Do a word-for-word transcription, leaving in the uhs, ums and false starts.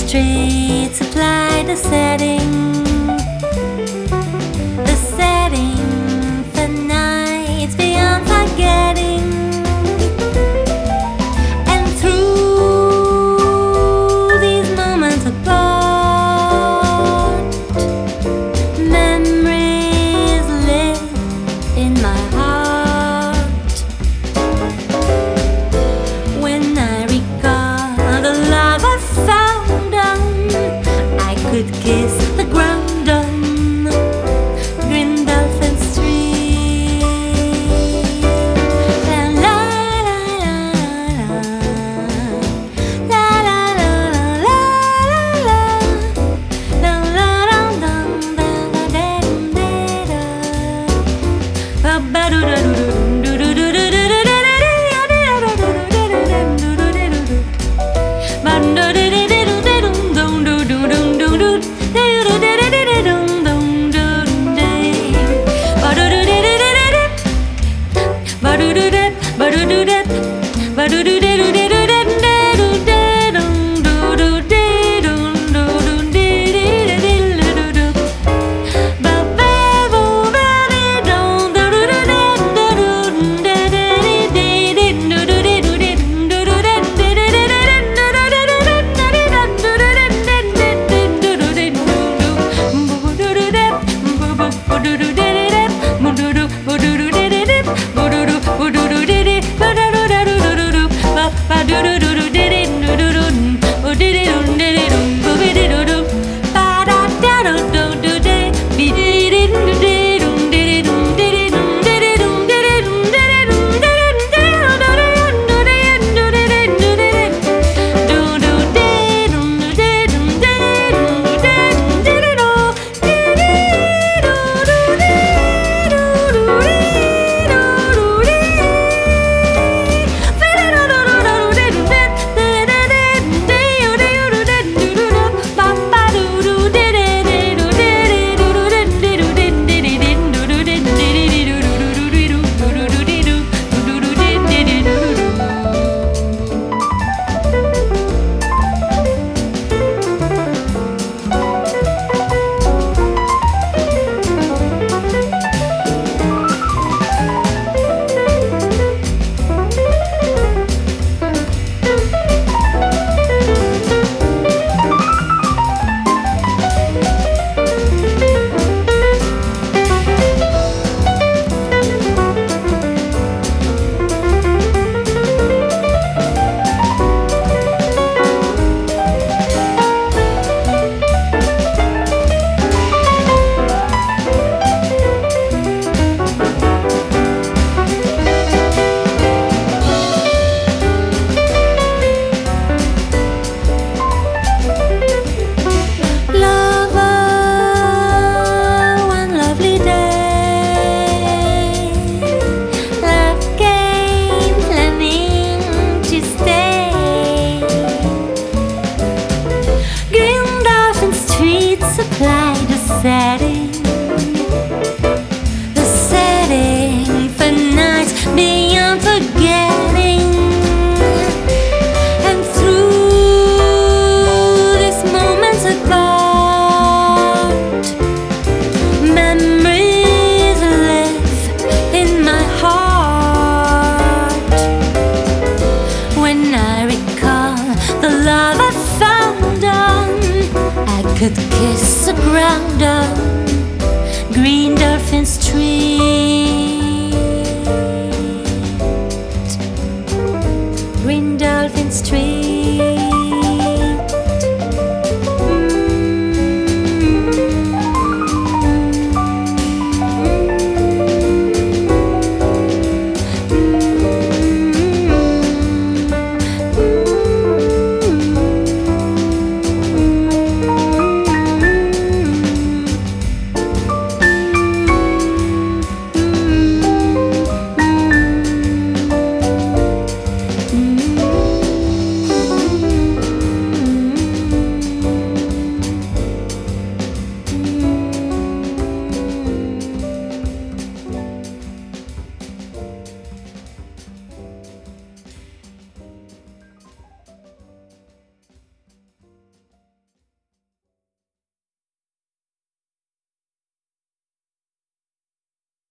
streets supply the setting, the setting for nights beyond forgetting. And through these moments apart, memories live in my heart. When I recall the love I found on, I could kiss the ground on Green Dolphin Street. La la la la la la la la la la la la ba do do do do do do do supply the setting, the setting for nights beyond forgetting. And through these moments apart, memories live in my heart. When I recall the love I found on, I could kiss the ground on Green Dolphin Street, Green Dolphin Street.